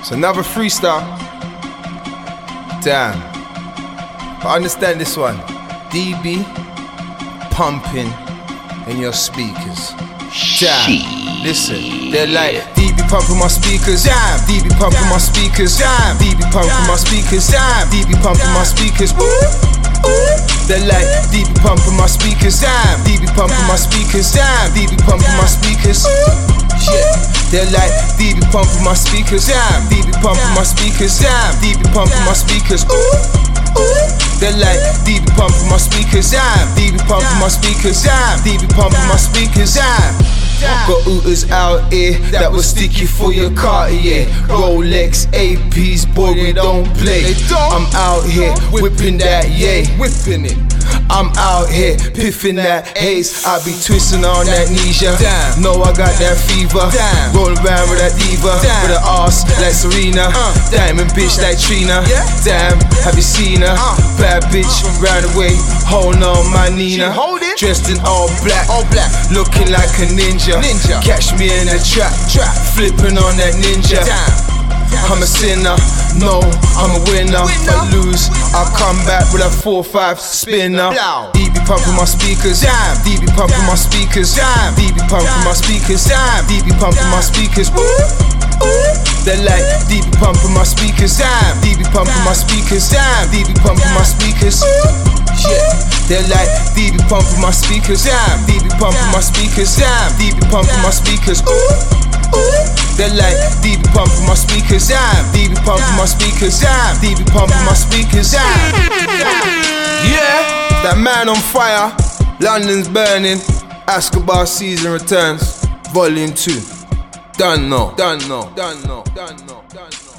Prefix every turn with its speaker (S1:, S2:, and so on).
S1: It's another freestyle. Damn. But understand this one. DB pumping in your speakers. Damn. Listen, they're like DB pumping my speakers. Damn. DB pumping my speakers. Damn. DB pumping my speakers. Damn. DB pumping my speakers. They're like DB pumping my speakers. Damn. DB pumping my speakers. Damn. DB pumping my speakers. Yeah. They're like DB pumping my speakers. Damn. DB pumping my speakers. Damn. DB pumping my speakers. They're like DB pumping my speakers. Damn. DB pumping my speakers. Damn. DB pumping my speakers. Damn. Got ooters out here that will stick you for your Cartier. Rolex, APs, boy, we don't play. I'm out here whipping that yay, whipping it. I'm out here piffing that haze. I be twisting on that Nisha. Know I got that fever. Roll around with that diva, with an ass like Serena. Diamond bitch like Trina. Damn, have you seen her? Bad bitch round the way, holding on my Nina. Dressed in all black, looking like a ninja. Catch me in a trap, flipping on that ninja. I'm a sinner, no, I'm a winner. If I lose, I'll come back with a 4-5 spinner. DB pumping my speakers, damn. DB pumping my speakers, damn. DB pumping my speakers, damn. DB pumping my speakers. They're like DB pumping my speakers, damn. DB pumping my speakers, damn. DB pumping my speakers. Yeah, they're like DB pumping my speakers, damn. DB pumping my speakers, damn. DB pumping my speakers. They're like DB pumping my speakers, damn. DB pumping my speakers, damn. DB pumping my speakers, damn. Yeah, that man on fire. London's burning. Escobar season returns. Volume 2. Done no.